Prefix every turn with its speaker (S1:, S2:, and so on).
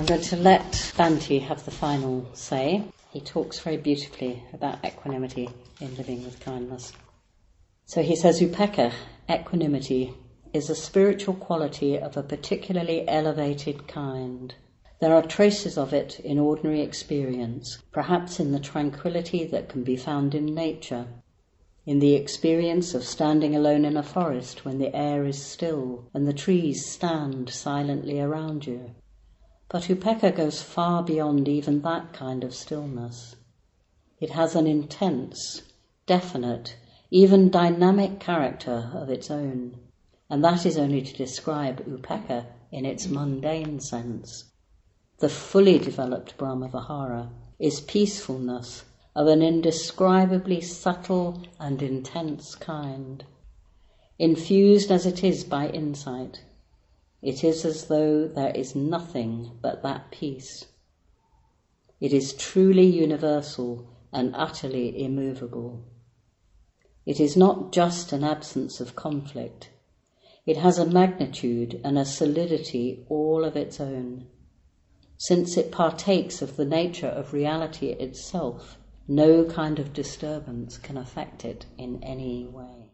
S1: I'm going to let Bhante have the final say. He talks very beautifully about equanimity in living with kindness. So he says, Upekkha, equanimity, is a spiritual quality of a particularly elevated kind. There are traces of it in ordinary experience, perhaps in the tranquility that can be found in nature, in the experience of standing alone in a forest when the air is still and the trees stand silently around you. But Upekkha goes far beyond even that kind of stillness. It has an intense, definite, even dynamic character of its own, and that is only to describe Upekkha in its mundane sense. The fully developed Brahmavihara is peacefulness of an indescribably subtle and intense kind, infused as it is by insight. It is as though there is nothing but that peace. It is truly universal and utterly immovable. It is not just an absence of conflict. It has a magnitude and a solidity all of its own. Since it partakes of the nature of reality itself, no kind of disturbance can affect it in any way.